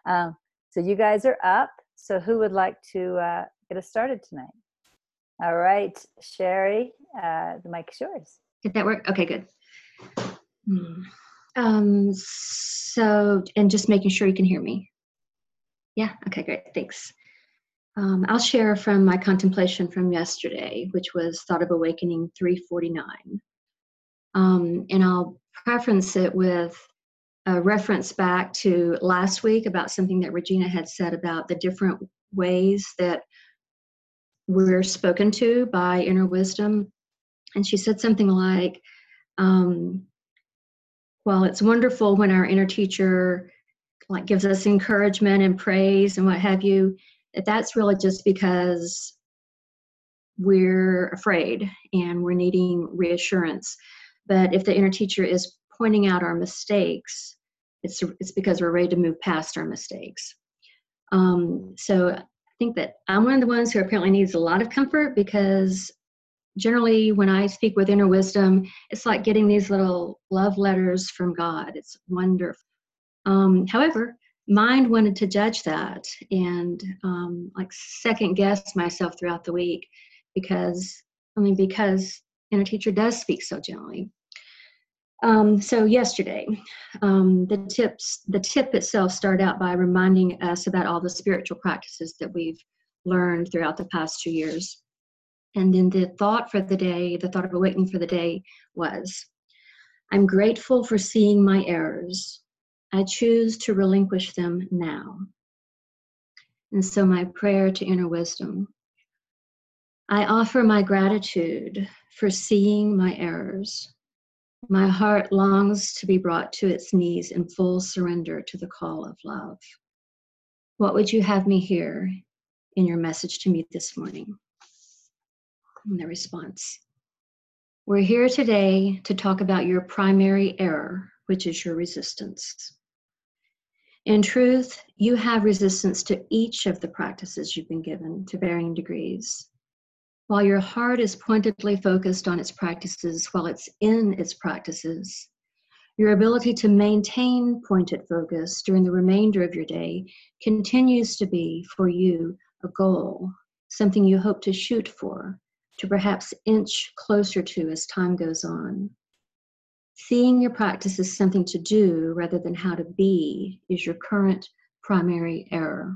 So you guys are up. So who would like to get us started tonight? All right, Sherry, the mic is yours. Did that work? Okay, good. So, and just making sure you can hear me. Yeah, okay, great, thanks. I'll share from my contemplation from yesterday, which was Thought of Awakening 349. And I'll preference it with a reference back to last week about something that Regina had said about the different ways that we're spoken to by inner wisdom. And she said something like, well, it's wonderful when our inner teacher like gives us encouragement and praise and what have you, that's really just because we're afraid and we're needing reassurance. But if the inner teacher is pointing out our mistakes, it's because we're ready to move past our mistakes. So I think that I'm one of the ones who apparently needs a lot of comfort, because generally when I speak with inner wisdom, it's like getting these little love letters from God. It's wonderful. However, mind wanted to judge that and like second guess myself throughout the week because inner teacher does speak so gently. So yesterday, the tip itself started out by reminding us about all the spiritual practices that we've learned throughout the past 2 years. And then the thought for the day, the thought of awakening for the day was, I'm grateful for seeing my errors. I choose to relinquish them now. And so my prayer to inner wisdom, I offer my gratitude for seeing my errors. My heart longs to be brought to its knees in full surrender to the call of love. What would you have me hear in your message to me this morning? And the response, we're here today to talk about your primary error, which is your resistance. In truth, you have resistance to each of the practices you've been given to varying degrees. While your heart is pointedly focused on its practices while it's in its practices, your ability to maintain pointed focus during the remainder of your day continues to be, for you, a goal, something you hope to shoot for, to perhaps inch closer to as time goes on. Seeing your practice as something to do rather than how to be is your current primary error.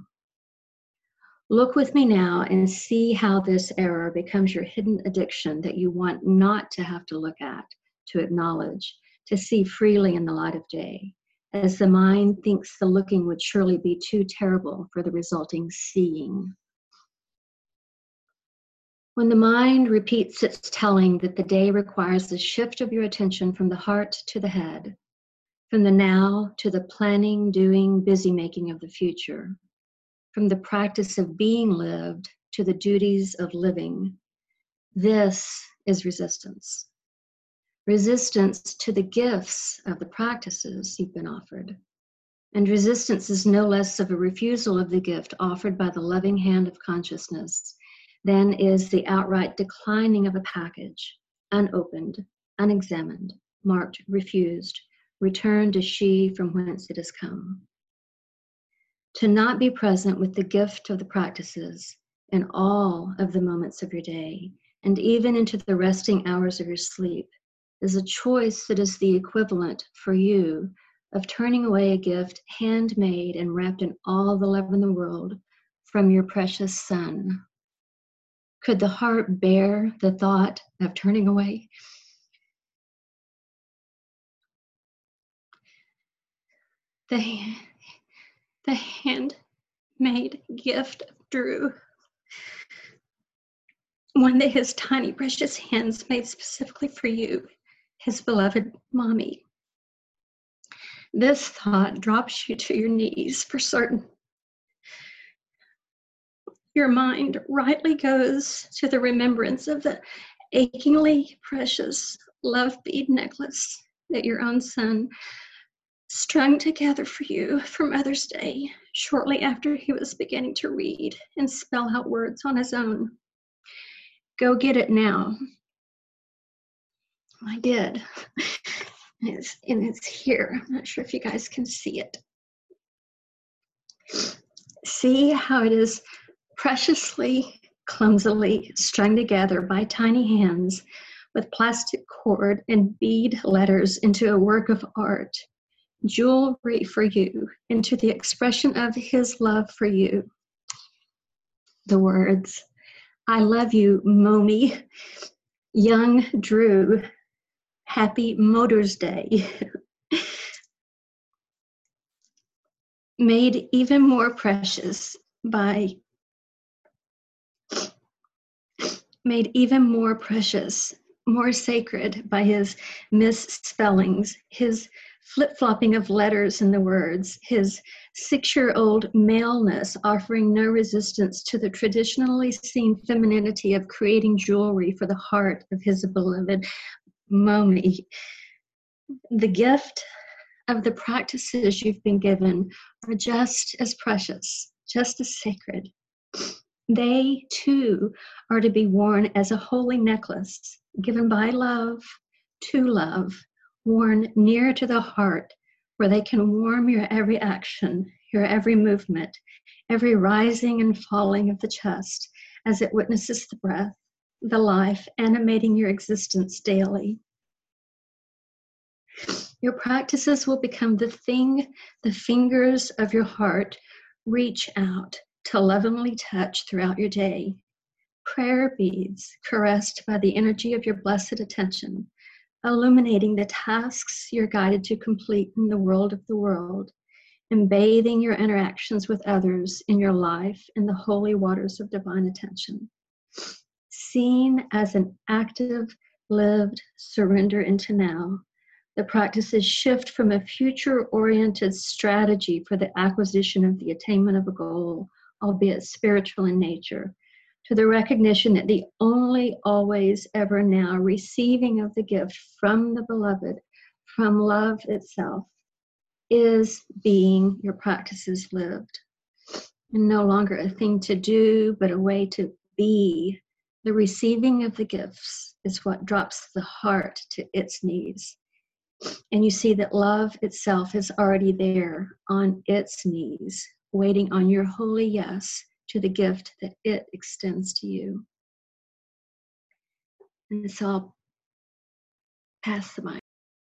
Look with me now and see how this error becomes your hidden addiction that you want not to have to look at, to acknowledge, to see freely in the light of day, as the mind thinks the looking would surely be too terrible for the resulting seeing. When the mind repeats its telling that the day requires the shift of your attention from the heart to the head, from the now to the planning, doing, busy-making of the future, from the practice of being lived to the duties of living, this is resistance. Resistance to the gifts of the practices you've been offered. And resistance is no less of a refusal of the gift offered by the loving hand of consciousness than is the outright declining of a package, unopened, unexamined, marked refused, returned to she from whence it has come. To not be present with the gift of the practices in all of the moments of your day, and even into the resting hours of your sleep, is a choice that is the equivalent for you of turning away a gift handmade and wrapped in all the love in the world from your precious son. Could the heart bear the thought of turning away? The handmade gift of Drew, one that his tiny precious hands made specifically for you, his beloved mommy. This thought drops you to your knees for certain. Your mind rightly goes to the remembrance of the achingly precious love bead necklace that your own son strung together for you for Mother's Day shortly after he was beginning to read and spell out words on his own. Go get it now. I did. And it's here. I'm not sure if you guys can see it. See how it is preciously, clumsily strung together by tiny hands with plastic cord and bead letters into a work of art. Jewelry for you, into the expression of his love for you. The words, I love you, Momi. Young Drew, happy Motors Day. Made even more precious by, more sacred by his misspellings, his flip-flopping of letters in the words, his 6-year-old maleness offering no resistance to the traditionally seen femininity of creating jewelry for the heart of his beloved Momi. The gift of the practices you've been given are just as precious, just as sacred. They, too, are to be worn as a holy necklace, given by love, to love, worn near to the heart, where they can warm your every action, your every movement, every rising and falling of the chest, as it witnesses the breath, the life animating your existence daily. Your practices will become the thing the fingers of your heart reach out to lovingly touch throughout your day. Prayer beads caressed by the energy of your blessed attention, illuminating the tasks you're guided to complete in the world of the world, and bathing your interactions with others in your life in the holy waters of divine attention. Seen as an active, lived surrender into now, the practices shift from a future-oriented strategy for the acquisition of the attainment of a goal, albeit spiritual in nature, to the recognition that the only, always, ever now receiving of the gift from the beloved, from love itself, is being your practices lived. And no longer a thing to do, but a way to be. The receiving of the gifts is what drops the heart to its knees. And you see that love itself is already there on its knees, waiting on your holy yes to the gift that it extends to you. And so I'll pass the mic.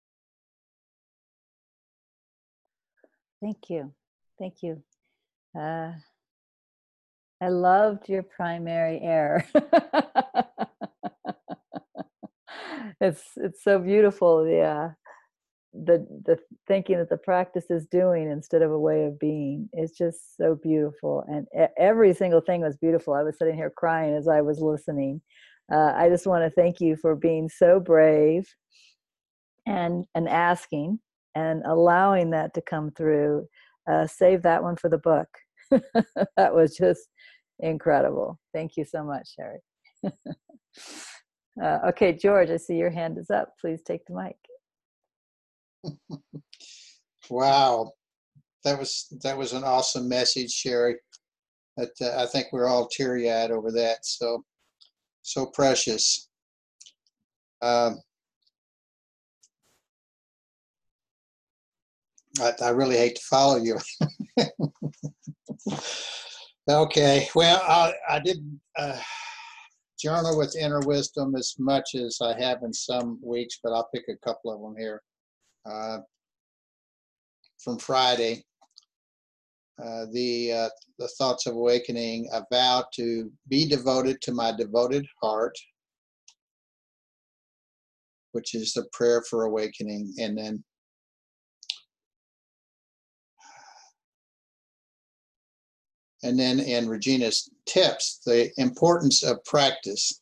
Thank you. Thank you. I loved your primary error. It's so beautiful. Yeah. The thinking that the practice is doing instead of a way of being is just so beautiful, and every single thing was beautiful. I was sitting here crying as I was listening. I just want to thank you for being so brave and asking and allowing that to come through. Save that one for the book. That was just incredible. Thank you so much, Sherry. Okay, George, I see your hand is up. Please take the mic. Wow, that was an awesome message, Sherry. That I think we're all teary-eyed over that. So precious. I really hate to follow you. Okay, well, I didn't journal with inner wisdom as much as I have in some weeks, but I'll pick a couple of them here. From Friday, the thoughts of awakening, I vow to be devoted to my devoted heart, which is the prayer for awakening. And then in Regina's tips, the importance of practice.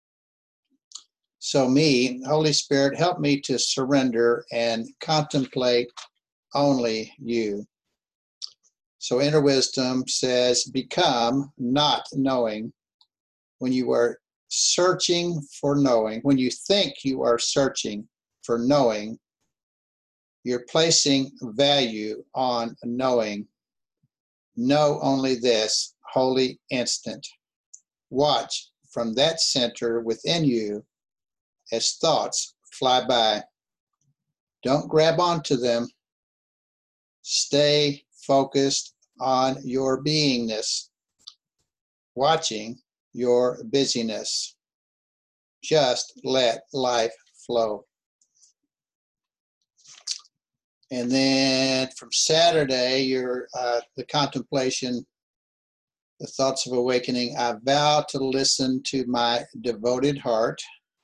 So me, Holy Spirit, help me to surrender and contemplate only you. So inner wisdom says, become not knowing. When you are searching for knowing, when you think you are searching for knowing, you're placing value on knowing. Know only this, holy instant. Watch from that center within you as thoughts fly by. Don't grab onto them. Stay focused on your beingness, watching your busyness. Just let life flow. And then from Saturday, the contemplation, the thoughts of awakening. I vow to listen to my devoted heart.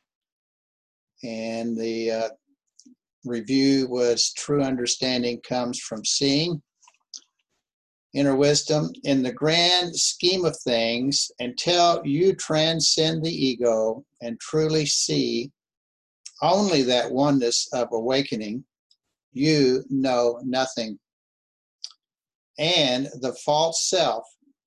And the review was true understanding comes from seeing. Inner wisdom, in the grand scheme of things, until you transcend the ego and truly see only that oneness of awakening, you know nothing. And the false self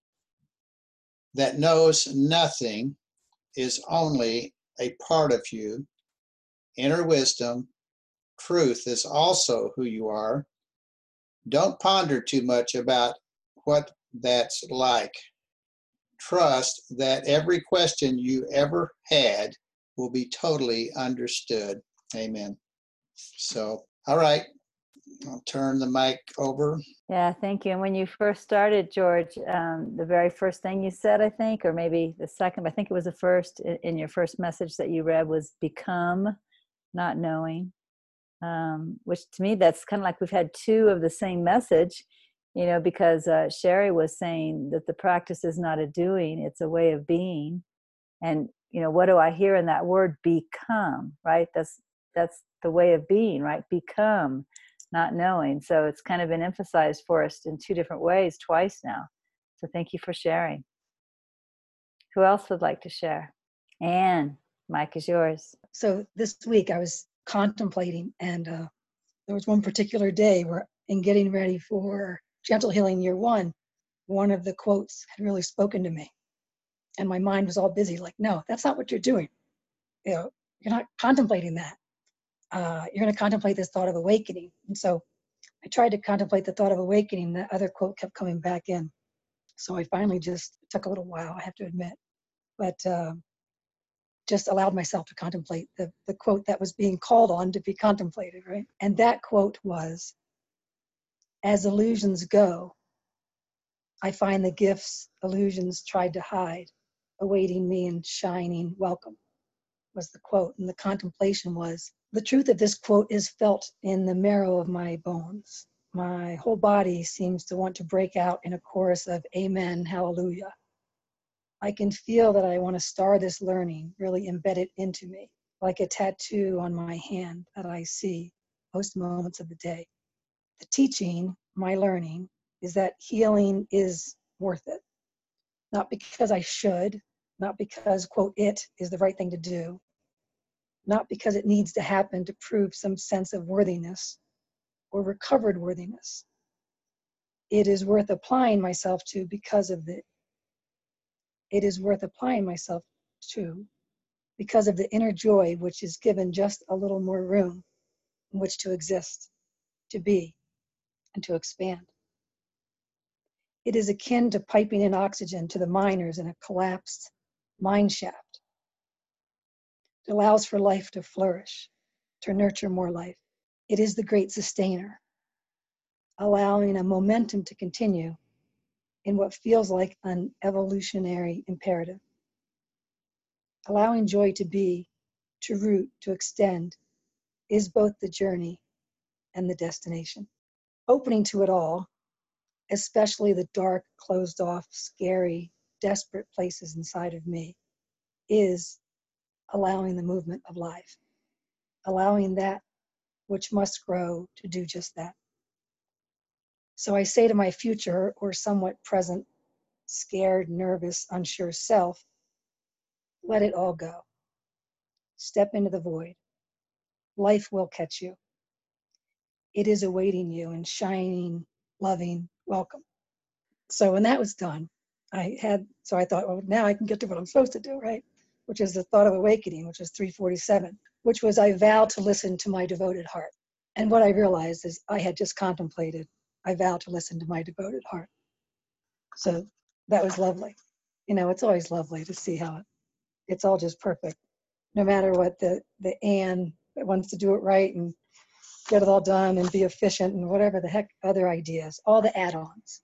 that knows nothing is only a part of you. Inner wisdom, truth is also who you are. Don't ponder too much about what that's like. Trust that every question you ever had will be totally understood. Amen. So, all right, I'll turn the mic over. Yeah, thank you. And when you first started, George, the very first thing you said, I think, or maybe the second, I think it was the first in your first message that you read was become, not knowing, which to me, that's kind of like we've had two of the same message, because Sherry was saying that the practice is not a doing, it's a way of being. And, what do I hear in that word become, right? That's the way of being, right? Become, not knowing. So it's kind of been emphasized for us in two different ways twice now. So thank you for sharing. Who else would like to share? Anne, mic is yours. So this week I was contemplating, and there was one particular day where, in getting ready for Gentle Healing Year one of the quotes had really spoken to me. And my mind was all busy, like, no, that's not what you're doing. You're not contemplating that. You're going to contemplate this thought of awakening. And so I tried to contemplate the thought of awakening. The other quote kept coming back in. So I finally just took a little while, I have to admit, but just allowed myself to contemplate the quote that was being called on to be contemplated, right? And that quote was, as illusions go, I find the gifts illusions tried to hide, awaiting me in shining welcome, was the quote. And the contemplation was, the truth of this quote is felt in the marrow of my bones. My whole body seems to want to break out in a chorus of amen, hallelujah. I can feel that I want to star this learning, really embed it into me, like a tattoo on my hand that I see most moments of the day. The teaching, my learning, is that healing is worth it. Not because I should, not because, quote, it is the right thing to do, not because it needs to happen to prove some sense of worthiness or recovered worthiness. It is worth applying myself to because of the inner joy which is given just a little more room in which to exist, to be, and to expand. It is akin to piping in oxygen to the miners in a collapsed mine shaft. It allows for life to flourish, to nurture more life. It is the great sustainer, allowing a momentum to continue in what feels like an evolutionary imperative. Allowing joy to be, to root, to extend, is both the journey and the destination. Opening to it all, especially the dark, closed off, scary, desperate places inside of me, is allowing the movement of life, allowing that which must grow to do just that. So I say to my future or somewhat present, scared, nervous, unsure self, let it all go. Step into the void. Life will catch you. It is awaiting you in shining, loving welcome. So when that was done, I thought, well, now I can get to what I'm supposed to do, right? Which is the thought of awakening, which is 347, which was, I vow to listen to my devoted heart. And what I realized is I had just contemplated, I vow to listen to my devoted heart. So that was lovely. It's always lovely to see how it's all just perfect. No matter what the Anne that wants to do it right and get it all done and be efficient and whatever the heck other ideas, all the add-ons.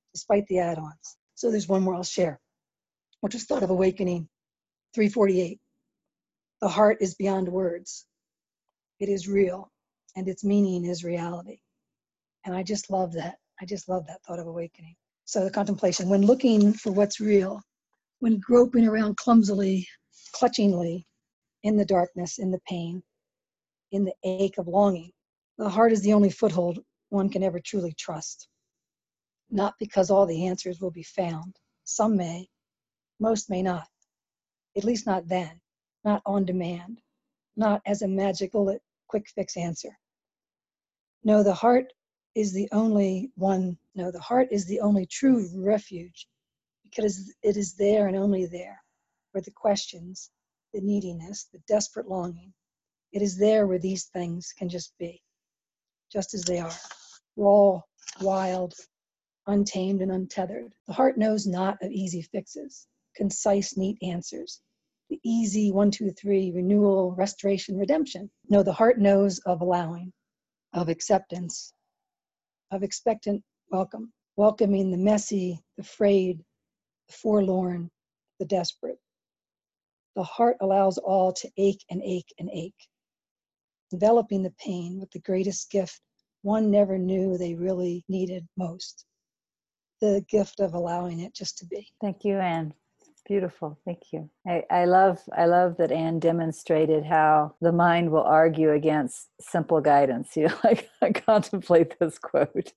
despite the add-ons. So there's one more I'll share, which is Thought of Awakening 348. The heart is beyond words. It is real, and its meaning is reality. And I just love that. I just love that Thought of Awakening. So the contemplation, when looking for what's real, when groping around clumsily, clutchingly, in the darkness, in the pain, in the ache of longing, the heart is the only foothold one can ever truly trust. Not because all the answers will be found. Some may, most may not. At least not then, not on demand, not as a magic bullet, quick fix answer. No, the heart is the only one, no, the heart is the only true refuge, because it is there and only there, where the questions, the neediness, the desperate longing, it is there where these things can just be, just as they are, raw, wild, untamed, and untethered. The heart knows not of easy fixes, concise, neat answers, the easy 1, 2, 3, renewal, restoration, redemption. No, the heart knows of allowing, of acceptance, of expectant welcome, welcoming the messy, the frayed, the forlorn, the desperate. The heart allows all to ache and ache and ache, enveloping the pain with the greatest gift one never knew they really needed most, the gift of allowing it just to be. Thank you, Anne. Beautiful. Thank you. I love that Anne demonstrated how the mind will argue against simple guidance. You know, like I contemplate this quote,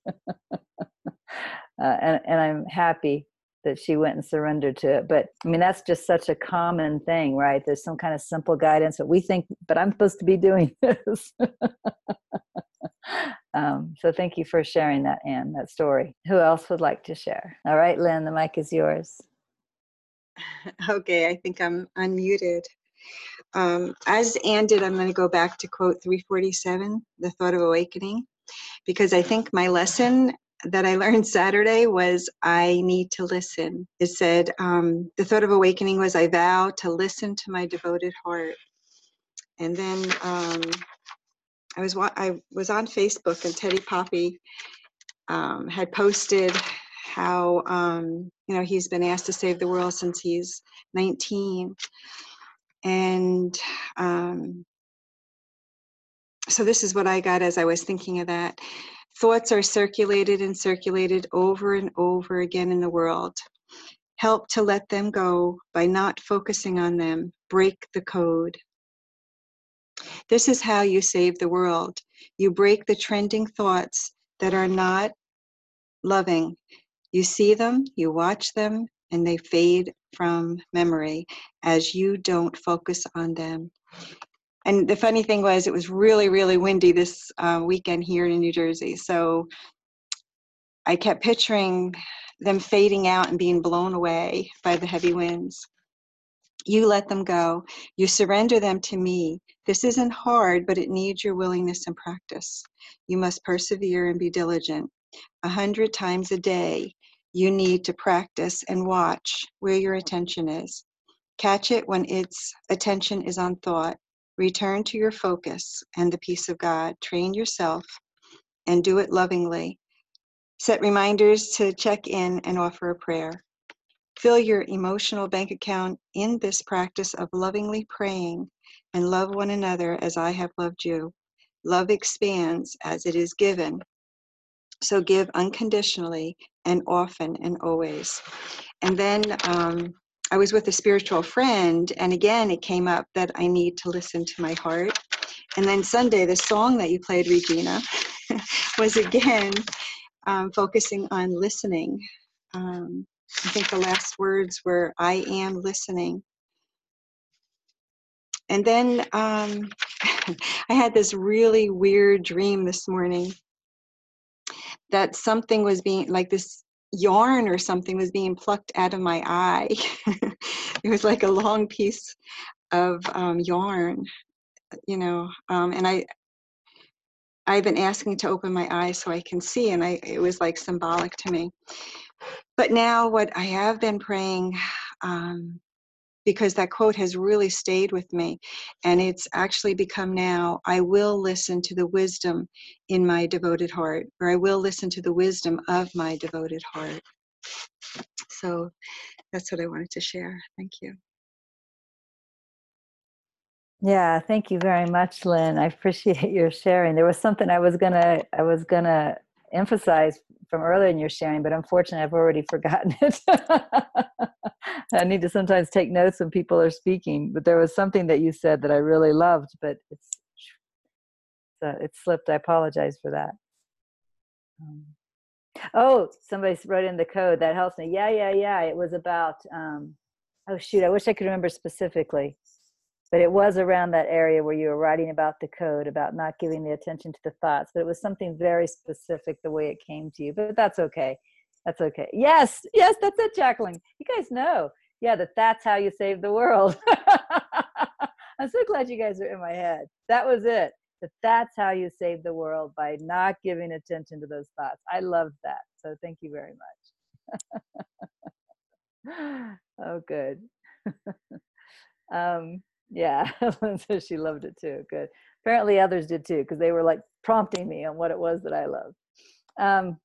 and I'm happy that she went and surrendered to it. But I mean, that's just such a common thing, right? There's some kind of simple guidance that we think, but I'm supposed to be doing this. So thank you for sharing that, Anne, that story. Who else would like to share? All right, Lynn, the mic is yours. Okay, I think I'm unmuted. As Anne did, I'm going to go back to quote 347, the Thought of Awakening, because I think my lesson that I learned Saturday was I need to listen. It said, the Thought of Awakening was, I vow to listen to my devoted heart. And then I was on Facebook, and Teddy Poppy had posted how he's been asked to save the world since he's 19, and so this is what I got as I was thinking of that. Thoughts are circulated and circulated over and over again in the world. Help to let them go by not focusing on them. Break the code. This is how you save the world. You break the trending thoughts that are not loving. You see them, you watch them, and they fade from memory as you don't focus on them. And the funny thing was, it was really, really windy this weekend here in New Jersey. So I kept picturing them fading out and being blown away by the heavy winds. You let them go. You surrender them to me. This isn't hard, but it needs your willingness and practice. You must persevere and be diligent. 100 times a day, you need to practice and watch where your attention is. Catch it when its attention is on thought. Return to your focus and the peace of God. Train yourself and do it lovingly. Set reminders to check in and offer a prayer. Fill your emotional bank account in this practice of lovingly praying, and love one another as I have loved you. Love expands as it is given. So give unconditionally and often and always. And then I was with a spiritual friend, and again it came up that I need to listen to my heart. And then Sunday, the song that you played, Regina, was again focusing on listening. I think the last words were, I am listening. And then I had this really weird dream this morning that something was being, like this yarn or something was being plucked out of my eye. It was like a long piece of yarn, and I've been asking to open my eyes so I can see, and it was like symbolic to me. But now what I have been praying, because that quote has really stayed with me, and it's actually become now, I will listen to the wisdom in my devoted heart, or I will listen to the wisdom of my devoted heart. So that's what I wanted to share. Thank you. Yeah, thank you very much, Lynn. I appreciate your sharing. There was something I was gonna emphasize from earlier in your sharing, but unfortunately I've already forgotten it. I need to sometimes take notes when people are speaking, but there was something that you said that I really loved, but it slipped. I apologize for that. Oh, somebody wrote in the code. That helps me. Yeah. It was about, oh shoot, I wish I could remember specifically. But it was around that area where you were writing about the code, about not giving the attention to the thoughts. But it was something very specific the way it came to you. But that's okay. That's okay. Yes, that's it, Jacqueline. You guys know. Yeah, that's how you save the world. I'm so glad you guys are in my head. That was it. That's how you save the world, by not giving attention to those thoughts. I loved that. So thank you very much. Oh, good. Yeah, so she loved it too. Good. Apparently others did too, because they were like prompting me on what it was that I loved.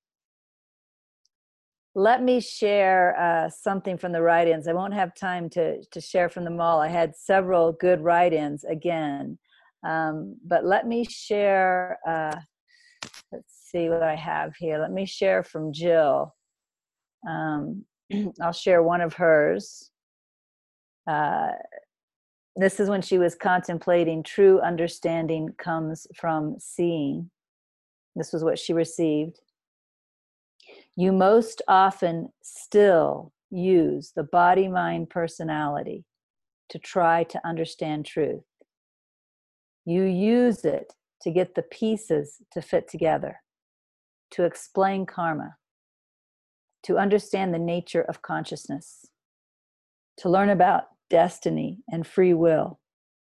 Let me share something from the write-ins. I won't have time to share from them all. I had several good write-ins again. But let me share, let's see what I have here. Let me share from Jill. I'll share one of hers. This is when she was contemplating true understanding comes from seeing. This was what she received. You most often still use the body, mind, personality to try to understand truth. You use it to get the pieces to fit together, to explain karma, to understand the nature of consciousness, to learn about destiny and free will.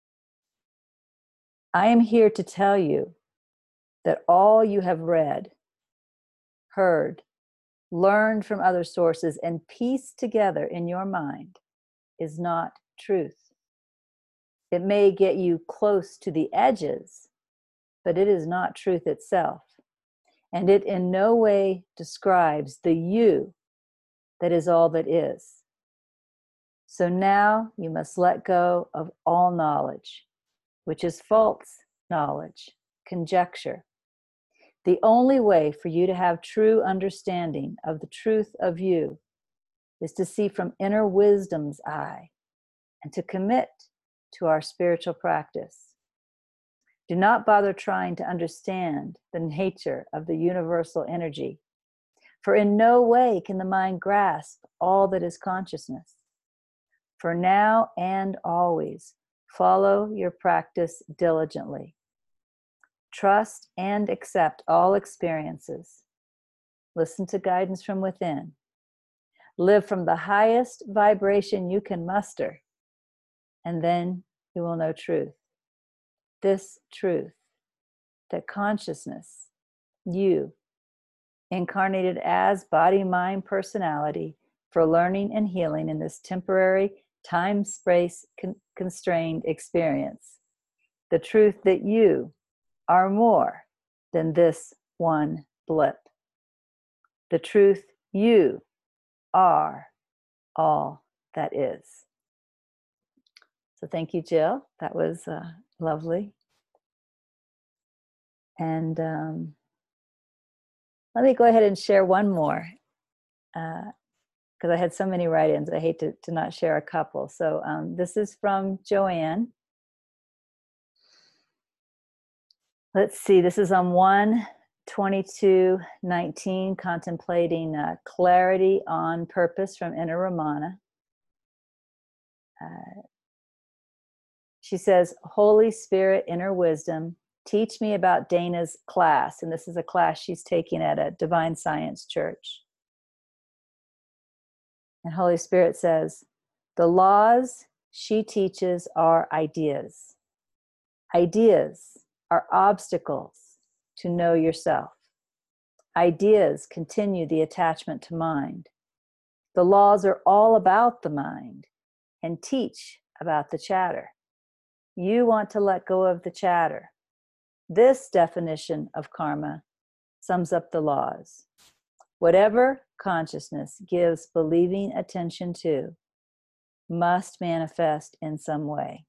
I am here to tell you that all you have read, heard, learned from other sources, and pieced together in your mind is not truth. It may get you close to the edges, but it is not truth itself. And it in no way describes the you that is all that is. So now you must let go of all knowledge, which is false knowledge, conjecture. The only way for you to have true understanding of the truth of you is to see from inner wisdom's eye and to commit to our spiritual practice. Do not bother trying to understand the nature of the universal energy, for in no way can the mind grasp all that is consciousness. For now and always, follow your practice diligently. Trust and accept all experiences. Listen to guidance from within. Live from the highest vibration you can muster, and then you will know truth. This truth, that consciousness, you, incarnated as body, mind, personality, for learning and healing in this temporary, time-space constrained experience. The truth that you are more than this one blip. The truth you are all that is. So thank you, Jill. That was lovely. And let me go ahead and share one more, because I had so many write-ins. I hate to not share a couple. So this is from Joanne. Let's see, this is on 1/22/19, contemplating clarity on purpose from Inner Ramana. She says, Holy Spirit, inner wisdom, teach me about Dana's class. And this is a class she's taking at a Divine Science church. And Holy Spirit says, the laws she teaches are ideas. Ideas are obstacles to know yourself. Ideas continue the attachment to mind. The laws are all about the mind and teach about the chatter. You want to let go of the chatter. This definition of karma sums up the laws. Whatever consciousness gives believing attention to must manifest in some way.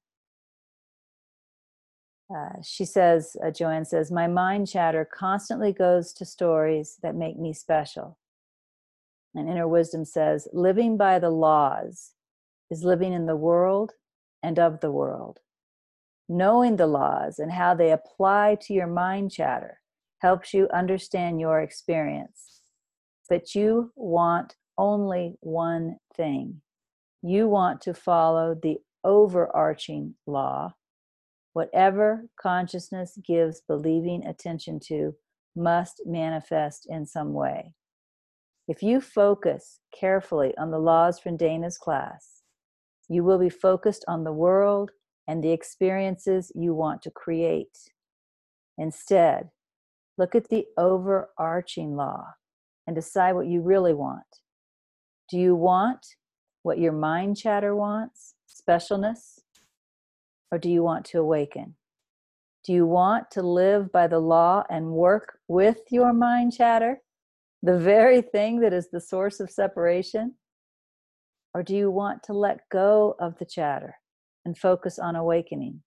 She says, Joanne says, my mind chatter constantly goes to stories that make me special. And Inner Wisdom says, living by the laws is living in the world and of the world. Knowing the laws and how they apply to your mind chatter helps you understand your experience. But you want only one thing. You want to follow the overarching law. Whatever consciousness gives believing attention to must manifest in some way. If you focus carefully on the laws from Dana's class, you will be focused on the world and the experiences you want to create. Instead, look at the overarching law and decide what you really want. Do you want what your mind chatter wants, specialness? Or do you want to awaken? Do you want to live by the law and work with your mind chatter, the very thing that is the source of separation? Or do you want to let go of the chatter and focus on awakening?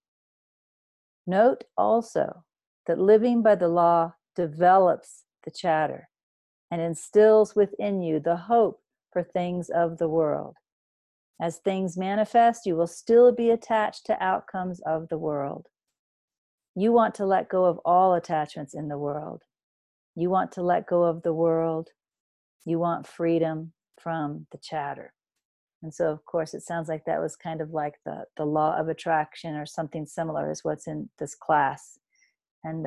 Note also that living by the law develops the chatter and instills within you the hope for things of the world. As things manifest, you will still be attached to outcomes of the world. You want to let go of all attachments in the world. You want to let go of the world. You want freedom from the chatter. And so, of course, it sounds like that was kind of like the law of attraction or something similar is what's in this class. And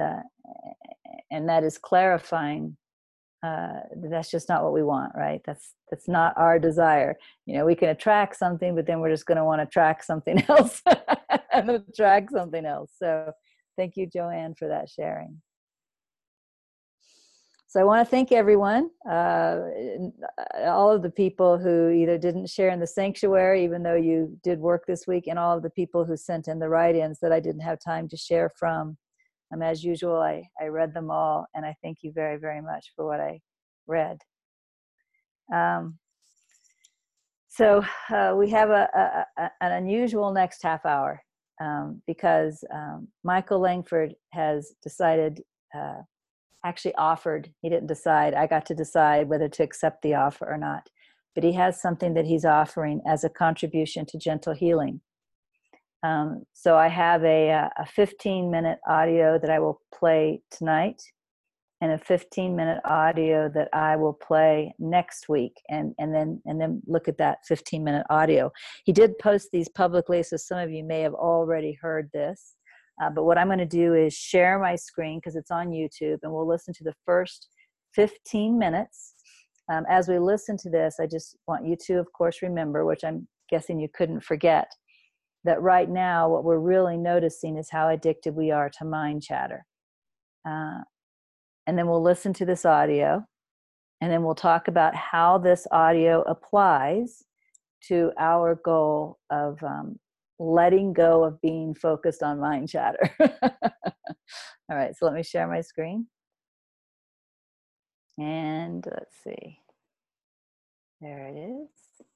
that is clarifying that's just not what we want, right? That's not our desire. You know, we can attract something, but then we're just going to want to attract something else and attract something else. So thank you, Joanne, for that sharing. So I want to thank everyone, all of the people who either didn't share in the sanctuary, even though you did work this week, and all of the people who sent in the write-ins that I didn't have time to share from. As usual, I read them all, and I thank you very, very much for what I read. So we have an unusual next half hour because Michael Langford has decided, actually offered, he didn't decide, I got to decide whether to accept the offer or not, but he has something that he's offering as a contribution to Gentle Healing. So I have a 15-minute audio that I will play tonight and a 15-minute audio that I will play next week and then look at that 15-minute audio. He did post these publicly, so some of you may have already heard this. But what I'm going to do is share my screen because it's on YouTube, and we'll listen to the first 15 minutes. As we listen to this, I just want you to, of course, remember, which I'm guessing you couldn't forget, that right now what we're really noticing is how addicted we are to mind chatter. And then we'll listen to this audio, and then we'll talk about how this audio applies to our goal of letting go of being focused on mind chatter. All right, so let me share my screen. And let's see. There it is.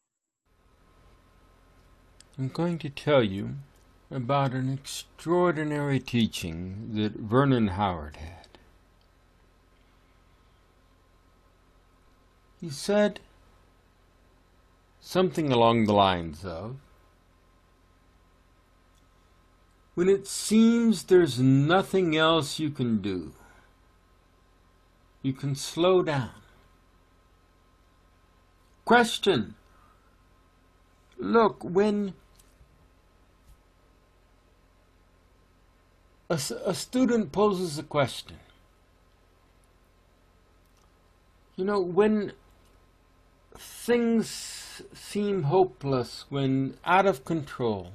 I'm going to tell you about an extraordinary teaching that Vernon Howard had. He said something along the lines of, when it seems there's nothing else you can do, you can slow down. Question. Look, when a student poses a question, you know, when things seem hopeless, when out of control,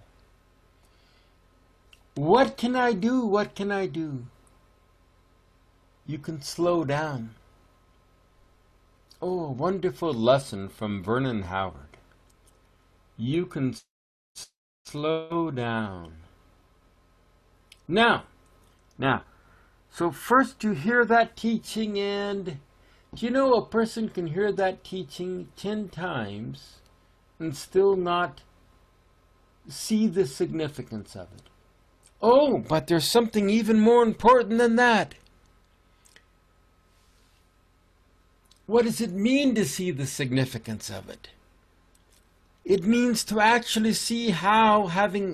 what can I do? What can I do? You can slow down. Oh, a wonderful lesson from Vernon Howard. You can slow down. Now, so first you hear that teaching and Do you know a person can hear that teaching 10 times and still not see the significance of it? Oh, but there's something even more important than that. What does it mean to see the significance of it? It means to actually see how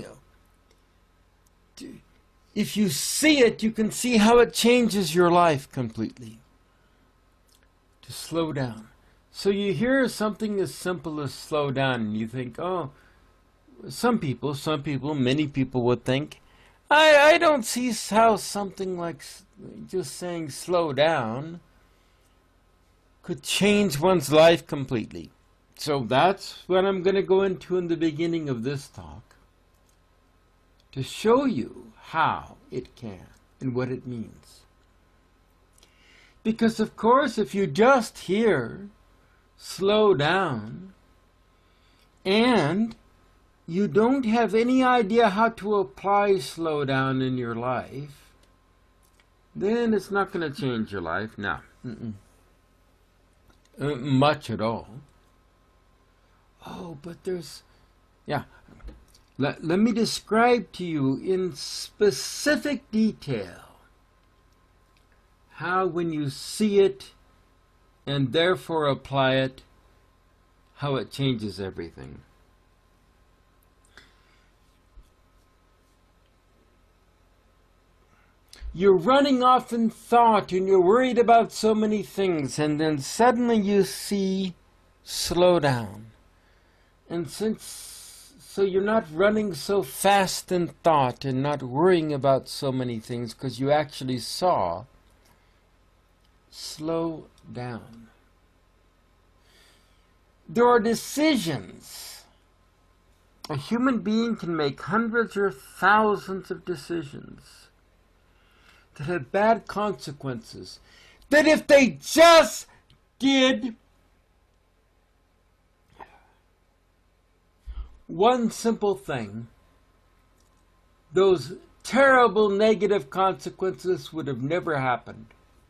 if you see it, you can see how it changes your life completely. To slow down. So you hear something as simple as slow down and you think, oh, some people, many people would think, I don't see how something like just saying slow down could change one's life completely. So that's what I'm going to go into in the beginning of this talk, to show you how it can and what it means. Because of course, if you just hear slow down and you don't have any idea how to apply slow down in your life, then it's not going to change your life. No. Much at all. Oh, but there's... Yeah. Let me describe to you in specific detail how when you see it and therefore apply it, how it changes everything. You're running off in thought and you're worried about so many things, and then suddenly you see slow down. And so you're not running so fast in thought and not worrying about so many things because you actually saw slow down. There are decisions. A human being can make hundreds or thousands of decisions that have bad consequences, that if they just did one simple thing, those terrible negative consequences would have never happened.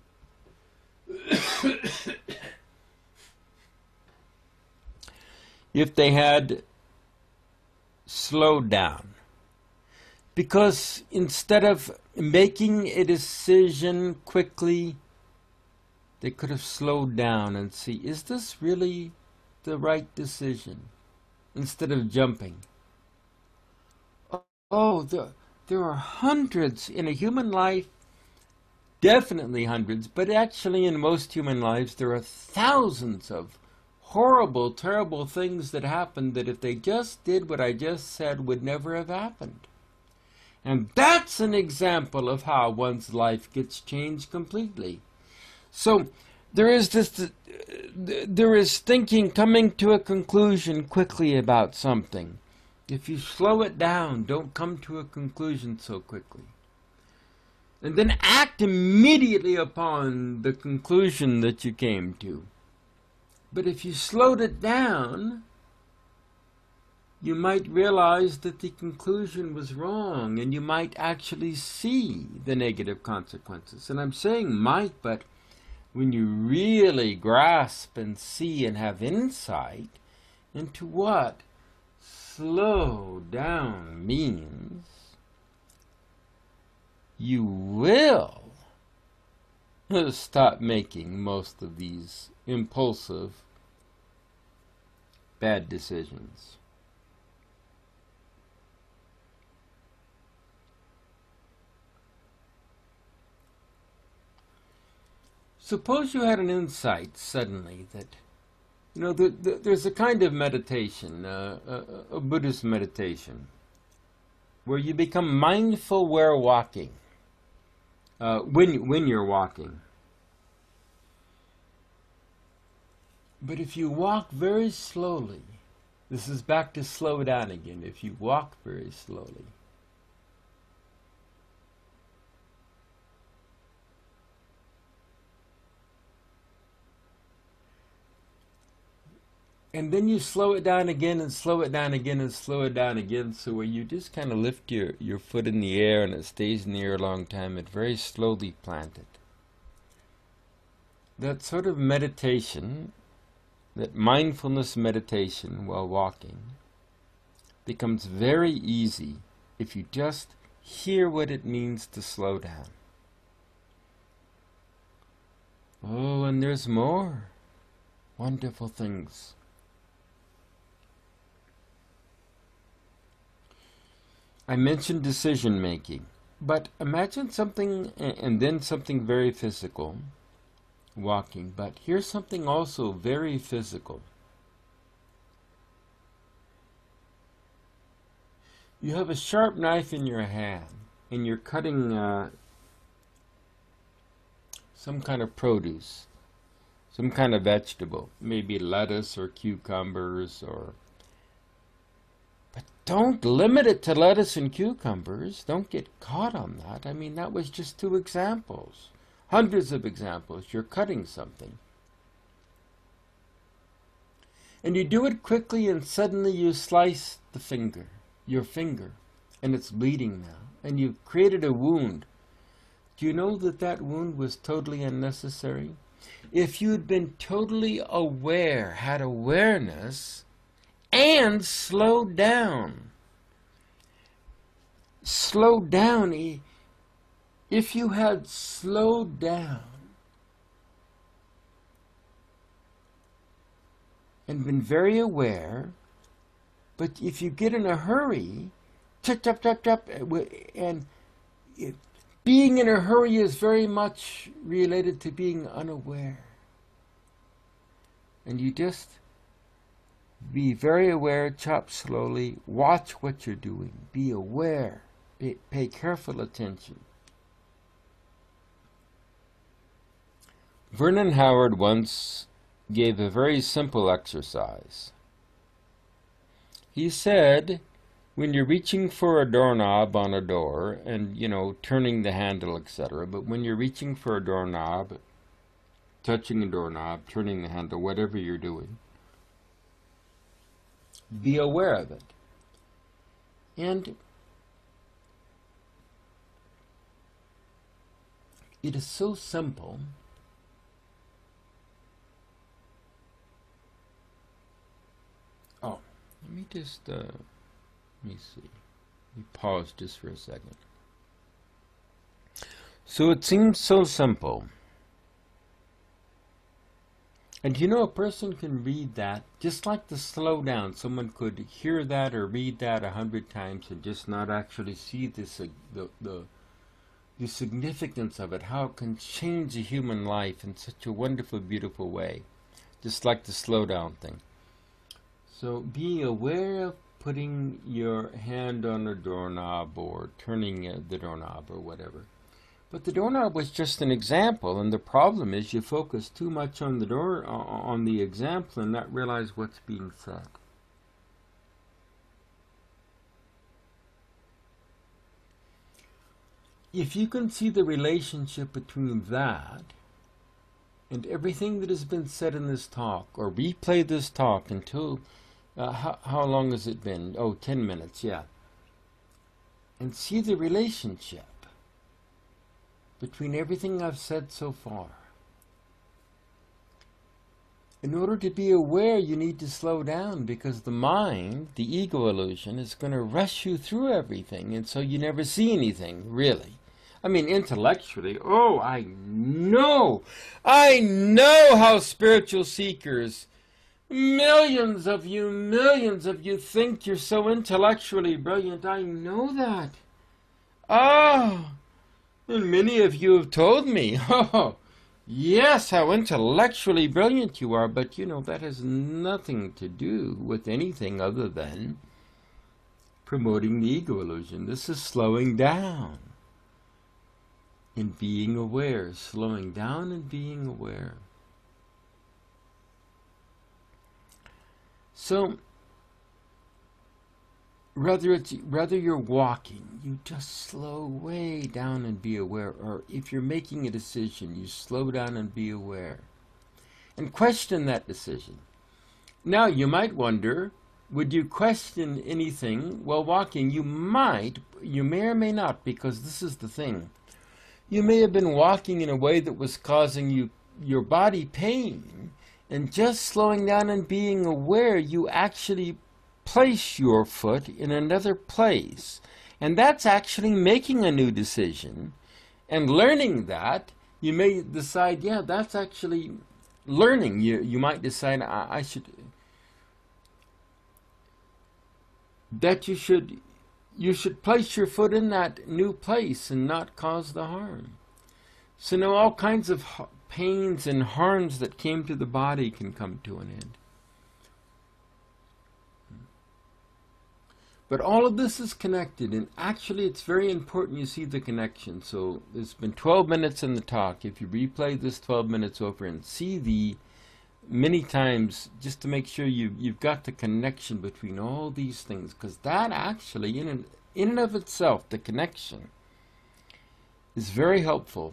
If they had slowed down. Because instead of making a decision quickly, they could have slowed down and see, is this really the right decision? Instead of jumping. Oh, there are hundreds in a human life, definitely hundreds, but actually in most human lives there are thousands of horrible, terrible things that happen that if they just did what I just said would never have happened. And that's an example of how one's life gets changed completely. So there is thinking, coming to a conclusion quickly about something. If you slow it down, don't come to a conclusion so quickly. And then act immediately upon the conclusion that you came to. But if you slowed it down, you might realize that the conclusion was wrong, and you might actually see the negative consequences. And I'm saying might, but when you really grasp and see and have insight into what slow down means, you will stop making most of these impulsive, bad decisions. Suppose you had an insight suddenly that, you know, there's a kind of meditation, a Buddhist meditation, where you become mindful where walking, when you're walking. But if you walk very slowly, this is back to slow down again, if you walk very slowly, and then you slow it down again and slow it down again and slow it down again, so where you just kind of lift your foot in the air and it stays in the air a long time, it very slowly planted. that sort of meditation, that mindfulness meditation while walking, becomes very easy if you just hear what it means to slow down. Oh, and there's more wonderful things. I mentioned decision making, but imagine something and then something very physical, walking, but here's something also very physical. You have a sharp knife in your hand and you're cutting some kind of produce, some kind of vegetable, maybe lettuce or cucumbers, but don't limit it to lettuce and cucumbers. Don't get caught on that. I mean, that was just 2 examples. Hundreds of examples. You're cutting something. And you do it quickly and suddenly you slice your finger, and it's bleeding now. And you've created a wound. Do you know that that wound was totally unnecessary? If you'd been totally aware, had awareness, and slowed down. If you had slowed down and been very aware, but if you get in a hurry, chop, chop, chop, chop, and being in a hurry is very much related to being unaware. And you just be very aware, chop slowly, watch what you're doing, be aware, pay careful attention. Vernon Howard once gave a very simple exercise. He said, when you're reaching for a doorknob on a door and, turning the handle, etc., but when you're reaching for a doorknob, touching a doorknob, turning the handle, whatever you're doing, be aware of it. And it is so simple. Oh, let me see. Let me pause just for a second. So it seems so simple. And a person can read that, just like the slow down. Someone could hear that or read that 100 times and just not actually see the significance of it, how it can change a human life in such a wonderful, beautiful way, just like the slow down thing. So be aware of putting your hand on a doorknob or turning the doorknob or whatever. But the doorknob was just an example, and the problem is you focus too much on the example and not realize what's being said. If you can see the relationship between that and everything that has been said in this talk, or replay this talk until, how long has it been? 10 minutes, yeah. And see the relationship between everything I've said so far. In order to be aware, you need to slow down, because the mind, the ego illusion, is going to rush you through everything, and so you never see anything, really. I mean, intellectually, I know how spiritual seekers, millions of you think you're so intellectually brilliant. I know that. And many of you have told me, yes, how intellectually brilliant you are, but that has nothing to do with anything other than promoting the ego illusion. This is slowing down and being aware, slowing down and being aware. So, whether you're walking, you just slow way down and be aware, or if you're making a decision, you slow down and be aware. And question that decision. Now, you might wonder, would you question anything while walking? You may or may not, because this is the thing. You may have been walking in a way that was causing you your body pain, and just slowing down and being aware, you actually place your foot in another place. And that's actually making a new decision. And learning that, you may decide, yeah, that's actually learning. You might decide, I should, that you should place your foot in that new place and not cause the harm. So now all kinds of pains and harms that came to the body can come to an end. But all of this is connected, and actually it's very important you see the connection. So there's been 12 minutes in the talk. If you replay this 12 minutes over and see the many times, just to make sure you've got the connection between all these things, because that actually, in and of itself, the connection is very helpful.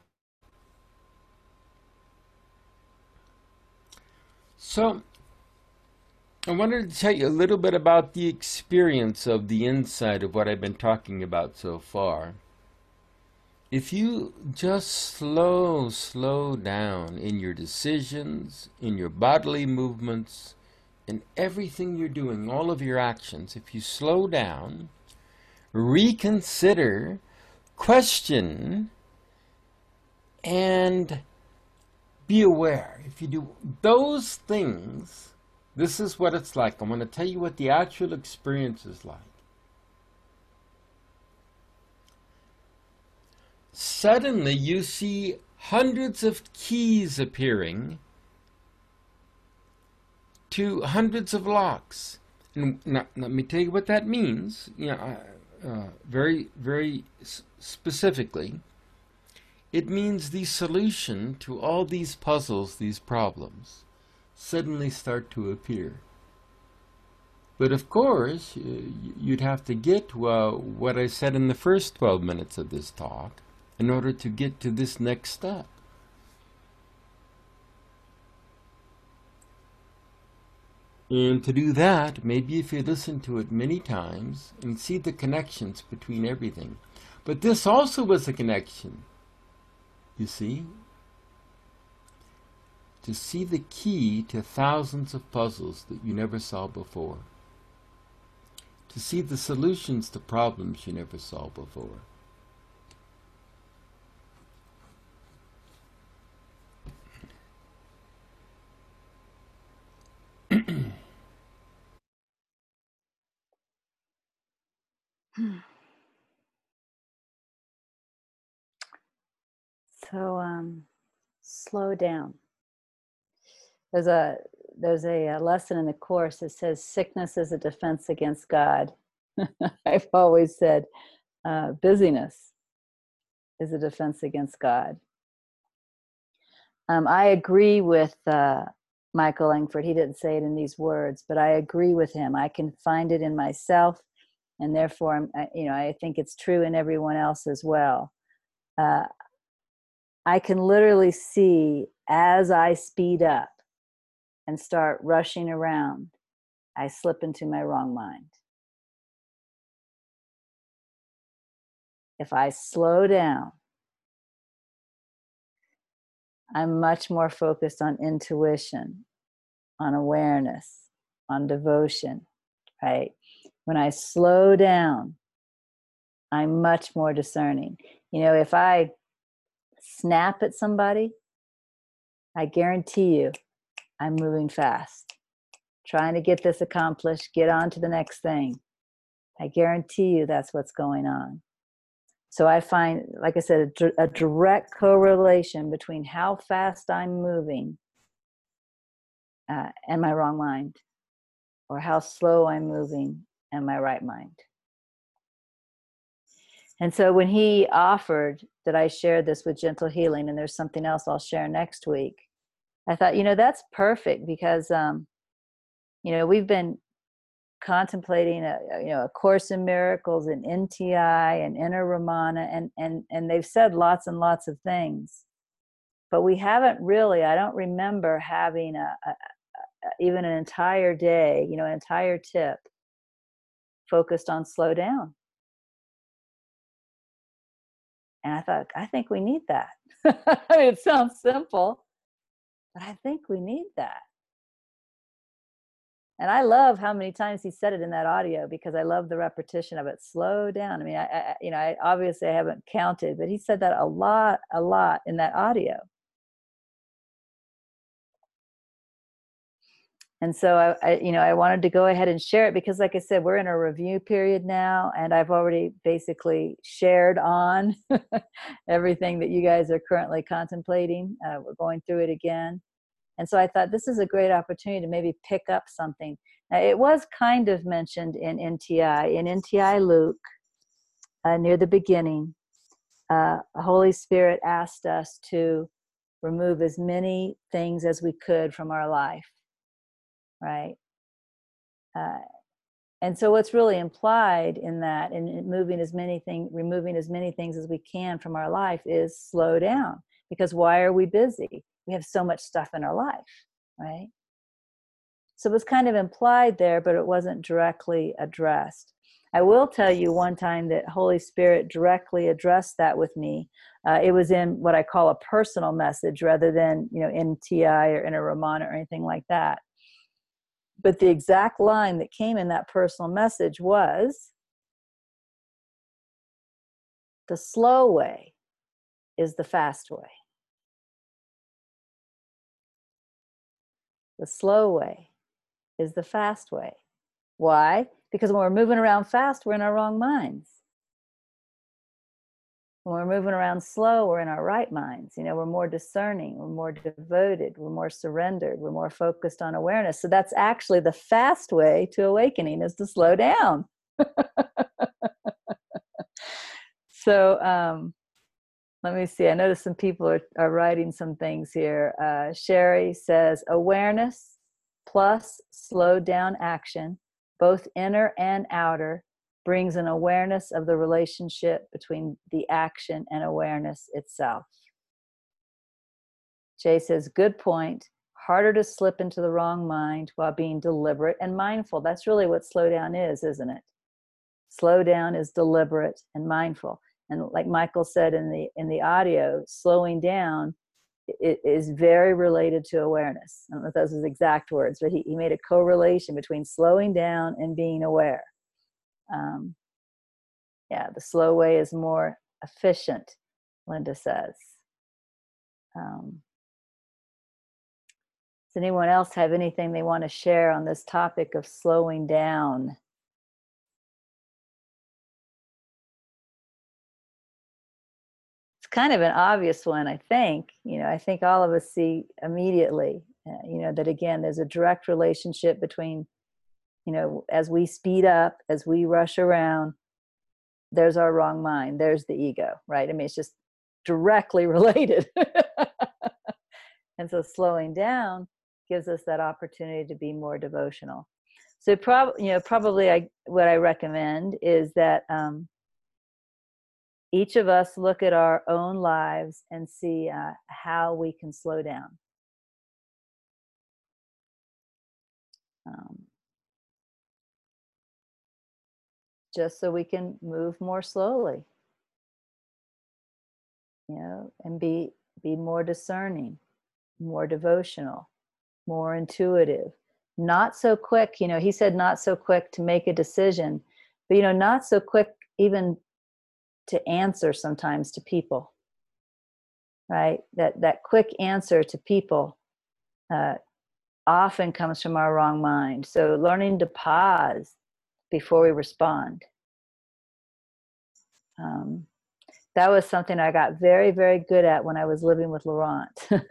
So I wanted to tell you a little bit about the experience of the inside of what I've been talking about so far. If you just slow down in your decisions, in your bodily movements, in everything you're doing, all of your actions, if you slow down, reconsider, question, and be aware. If you do those things, this is what it's like. I'm going to tell you what the actual experience is like. Suddenly you see hundreds of keys appearing to hundreds of locks. And now, let me tell you what that means. Very, very specifically. It means the solution to all these puzzles, these problems, suddenly start to appear. But of course, you'd have to get what I said in the first 12 minutes of this talk in order to get to this next step. And to do that, maybe if you listen to it many times and see the connections between everything. But this also was a connection, you see? To see the key to thousands of puzzles that you never saw before. To see the solutions to problems you never saw before. So slow down. There's a lesson in the Course that says sickness is a defense against God. I've always said busyness is a defense against God. I agree with Michael Langford. He didn't say it in these words, but I agree with him. I can find it in myself, and therefore, I think it's true in everyone else as well. I can literally see as I speed up and start rushing around, I slip into my wrong mind. If I slow down, I'm much more focused on intuition, on awareness, on devotion, right? When I slow down, I'm much more discerning. If I snap at somebody, I guarantee you I'm moving fast, trying to get this accomplished, get on to the next thing. I guarantee you that's what's going on. So I find, like I said, a direct correlation between how fast I'm moving and my wrong mind, or how slow I'm moving and my right mind. And so when he offered that I share this with Gentle Healing, and there's something else I'll share next week, I thought, that's perfect, because, we've been contemplating a Course in Miracles and NTI and Inner Ramana, and they've said lots and lots of things, but we haven't really, I don't remember having even an entire day, an entire tip focused on slow down. And I thought, I think we need that. I mean, it sounds simple, But I think we need that. And I love how many times he said it in that audio, because I love the repetition of it. Slow down. I mean, I obviously I haven't counted, but he said that a lot in that audio. And so I wanted to go ahead and share it, because like I said, we're in a review period now, and I've already basically shared on everything that you guys are currently contemplating. We're going through it again. And so I thought this is a great opportunity to maybe pick up something. Now, it was kind of mentioned in NTI. In NTI Luke, near the beginning, the Holy Spirit asked us to remove as many things as we could from our life. Right. And so what's really implied in that, in removing as many things as we can from our life, is slow down. Because why are we busy? We have so much stuff in our life, right? So it was kind of implied there, but it wasn't directly addressed. I will tell you one time that Holy Spirit directly addressed that with me. It was in what I call a personal message, rather than, NTI or Inner Ramana or anything like that. But the exact line that came in that personal message was, the slow way is the fast way. The slow way is the fast way. Why? Because when we're moving around fast, we're in our wrong minds. When we're moving around slow, we're in our right minds. We're more discerning, we're more devoted, we're more surrendered, we're more focused on awareness. So that's actually the fast way to awakening, is to slow down. So let me see. I noticed some people are writing some things here. Sherry says, awareness plus slowed down action, both inner and outer, brings an awareness of the relationship between the action and awareness itself. Jay says, good point. Harder to slip into the wrong mind while being deliberate and mindful. That's really what slow down is, isn't it? Slow down is deliberate and mindful. And like Michael said in the audio, slowing down is very related to awareness. I don't know if those are his exact words, but he made a correlation between slowing down and being aware. The slow way is more efficient, Linda says. Does anyone else have anything they want to share on this topic of slowing down? It's kind of an obvious one, I think. I think all of us see immediately, that again, there's a direct relationship between, as we speed up, as we rush around, there's our wrong mind, there's the ego, right? I mean, it's just directly related. And so slowing down gives us that opportunity to be more devotional. So probably what I recommend is that each of us look at our own lives and see how we can slow down. Just so we can move more slowly, and be more discerning, more devotional, more intuitive, not so quick. He said not so quick to make a decision, but not so quick even to answer sometimes to people, right? That quick answer to people often comes from our wrong mind. So learning to pause before we respond. That was something I got very, very good at when I was living with Laurent.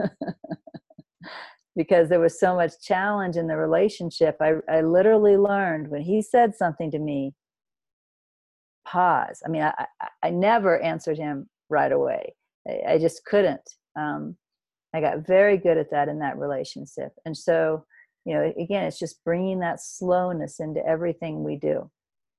Because there was so much challenge in the relationship. I literally learned, when he said something to me, pause. I mean, I never answered him right away. I just couldn't. I got very good at that in that relationship. And so, again, it's just bringing that slowness into everything we do.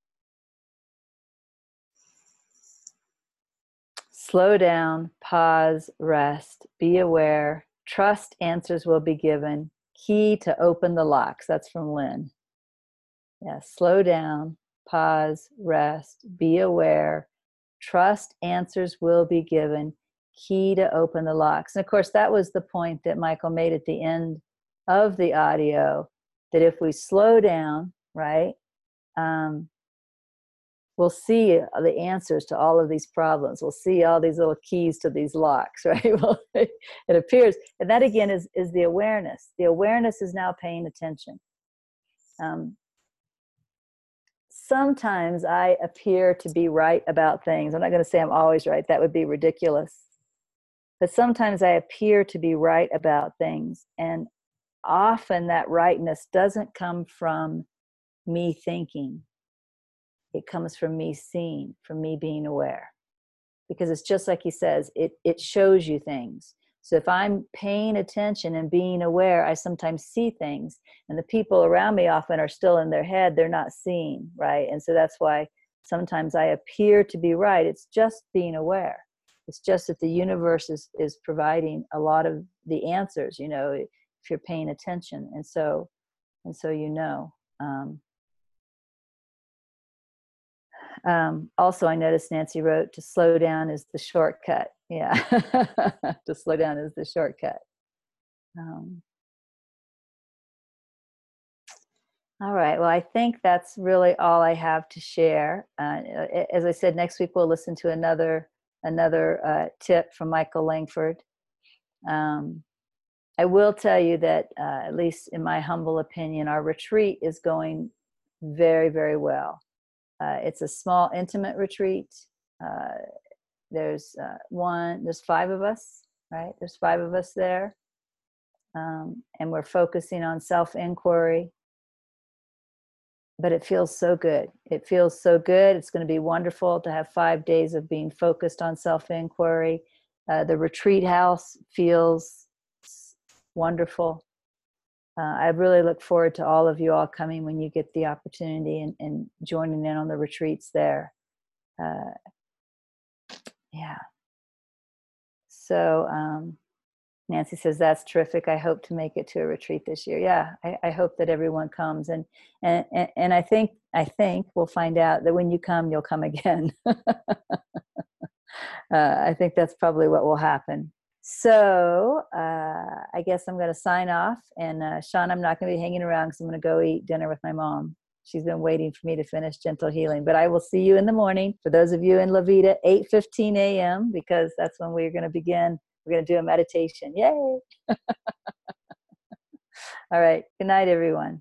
Slow down, pause, rest, be aware, trust answers will be given, key to open the locks. That's from Lynn. Yeah, slow down, pause, rest, be aware, trust answers will be given, key to open the locks. And of course, that was the point that Michael made at the end of the audio, that if we slow down, right, we'll see the answers to all of these problems. We'll see all these little keys to these locks, right? Well, it appears, and that again is the awareness. The awareness is now paying attention. Sometimes I appear to be right about things. I'm not going to say I'm always right. That would be ridiculous. But sometimes I appear to be right about things. And often that rightness doesn't come from me thinking. It comes from me seeing, from me being aware. Because it's just like he says, it shows you things. So if I'm paying attention and being aware, I sometimes see things. And the people around me often are still in their head. They're not seeing, right? And so that's why sometimes I appear to be right. It's just being aware. It's just that the universe is providing a lot of the answers, you know, if you're paying attention. And so you know. Also, I noticed Nancy wrote, to slow down is the shortcut. Yeah, to slow down is the shortcut. All right, well, I think that's really all I have to share. As I said, next week we'll listen to another tip from Michael Langford. I will tell you that, at least in my humble opinion, our retreat is going very, very well. It's a small, intimate retreat. There's 5 of us, right? There's 5 of us there. And we're focusing on self-inquiry. But it feels so good. It feels so good. It's going to be wonderful to have 5 days of being focused on self-inquiry. The retreat house feels wonderful. I really look forward to all of you all coming when you get the opportunity and joining in on the retreats there. Yeah. So Nancy says, that's terrific. I hope to make it to a retreat this year. Yeah, I hope that everyone comes. And I think we'll find out that when you come, you'll come again. I think that's probably what will happen. So I guess I'm going to sign off. And Sean, I'm not going to be hanging around because I'm going to go eat dinner with my mom. She's been waiting for me to finish Gentle Healing. But I will see you in the morning. For those of you in La Vida, 8:15 a.m., because that's when we're going to begin. We're going to do a meditation. Yay! All right. Good night, everyone.